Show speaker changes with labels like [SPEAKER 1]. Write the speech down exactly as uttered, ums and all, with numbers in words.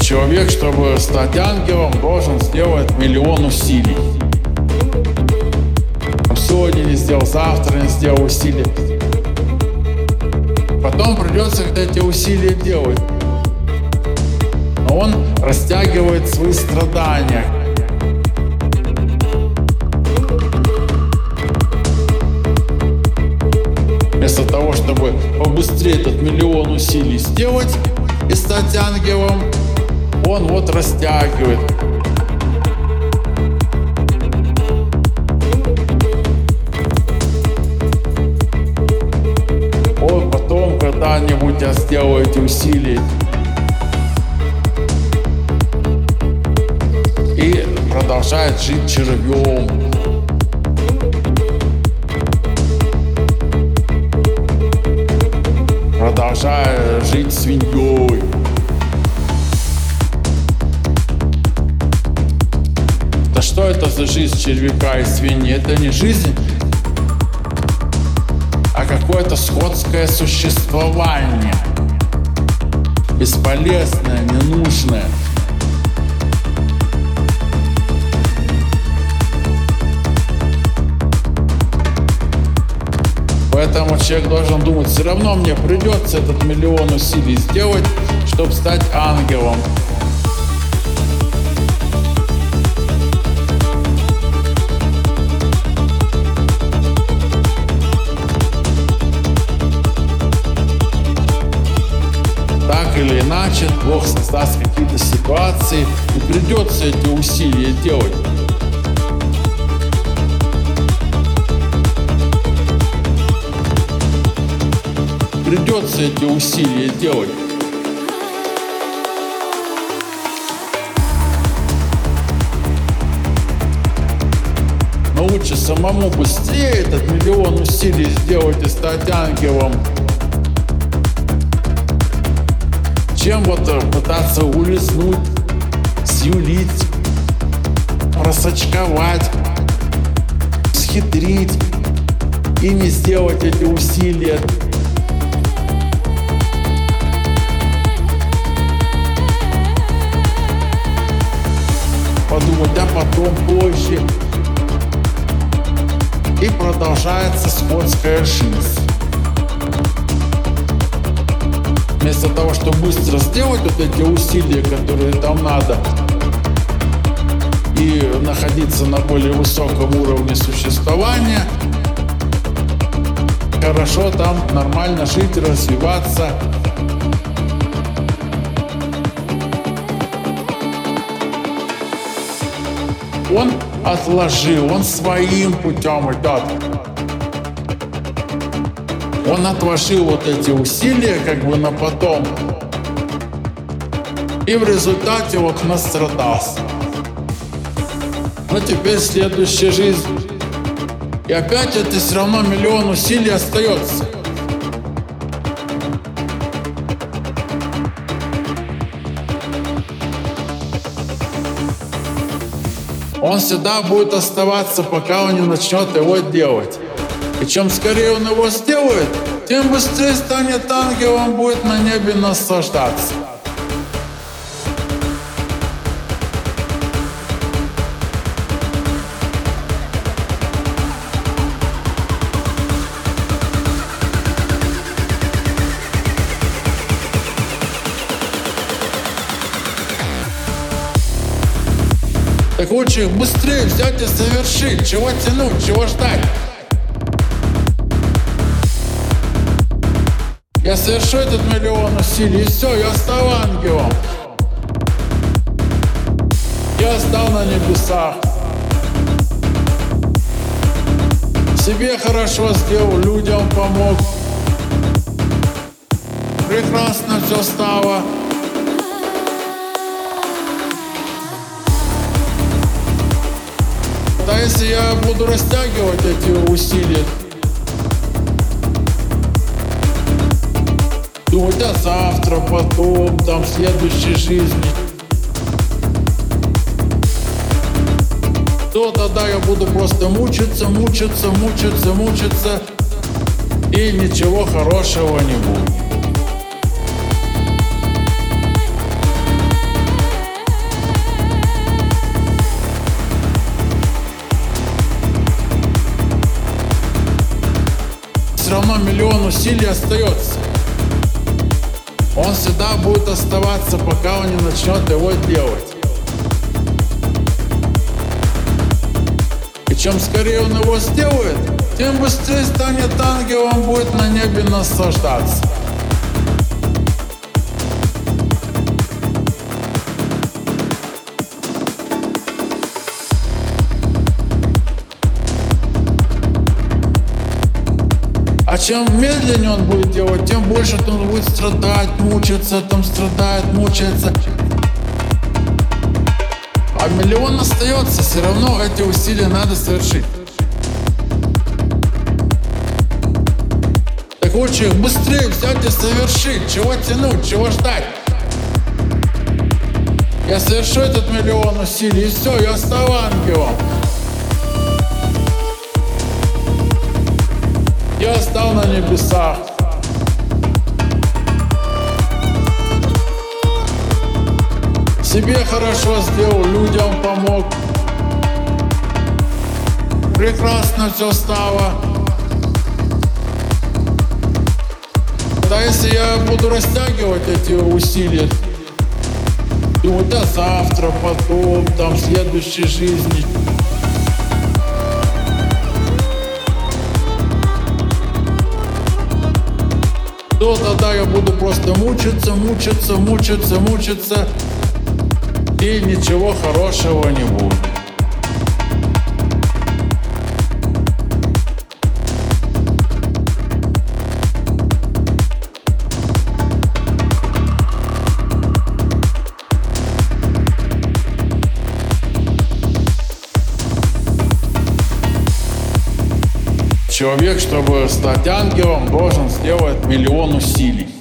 [SPEAKER 1] Человек, чтобы стать ангелом, должен сделать миллион усилий. Сегодня не сделал, завтра не сделал усилий. Потом придется эти усилия делать. Но он растягивает свои страдания. Вместо того, чтобы побыстрее этот миллион усилий сделать и стать ангелом, он вот растягивает. Он потом когда-нибудь я сделаю эти усилия. И продолжает жить червем. Продолжая жить свиньей. Да что это за жизнь червяка и свиньи? Это не жизнь, а какое-то скотское существование. Бесполезное, ненужное. Поэтому человек должен думать, все равно мне придется этот миллион усилий сделать, чтобы стать ангелом. Так или иначе, Бог создаст какие-то ситуации, и придется эти усилия делать. Придется эти усилия делать. Но лучше самому быстрее этот миллион усилий сделать и стать ангелом, чем вот пытаться улизнуть, сюлить, просочковать, схитрить и не сделать эти усилия. Подумать, а потом позже. И продолжается скотская жизнь. Вместо того, чтобы быстро сделать вот эти усилия, которые там надо, и находиться на более высоком уровне существования, хорошо там нормально жить, развиваться. Он отложил, он своим путем идет. Он отложил вот эти усилия как бы на потом. И в результате вот настрадался. Но теперь следующая жизнь. И опять это все равно миллион усилий остается. Он всегда будет оставаться, пока он не начнет его делать. И чем скорее он его сделает, тем быстрее станет ангелом, будет на небе наслаждаться. Так лучше их быстрее взять и совершить. Чего тянуть, чего ждать? Я совершу этот миллион усилий, и все, я стал ангелом. Я стал на небесах. Себе хорошо сделал, людям помог. Прекрасно все стало. А если я буду растягивать эти усилия, думать, а завтра, потом, там, в следующей жизни, то тогда я буду просто мучиться, мучиться, мучиться, мучиться, и ничего хорошего не будет. усилий остается. Он всегда будет оставаться, пока он не начнет его делать. И чем скорее он его сделает, тем быстрее станет ангел, он будет на небе наслаждаться. А чем медленнее он будет делать, тем больше он будет страдать, мучиться, там страдает, мучается. А миллион остается, все равно эти усилия надо совершить. Так лучше их быстрее взять и совершить. Чего тянуть, чего ждать? Я совершу этот миллион усилий, и все, я стал ангелом. Я стал на небесах. Себе хорошо сделал, людям помог. Прекрасно все стало. Да если я буду растягивать эти усилия, думаю, да завтра, потом, там, в следующей жизни. То тогда я буду просто мучиться, мучиться, мучиться, мучиться, и ничего хорошего не будет. Человек, чтобы стать ангелом, должен сделать миллион усилий.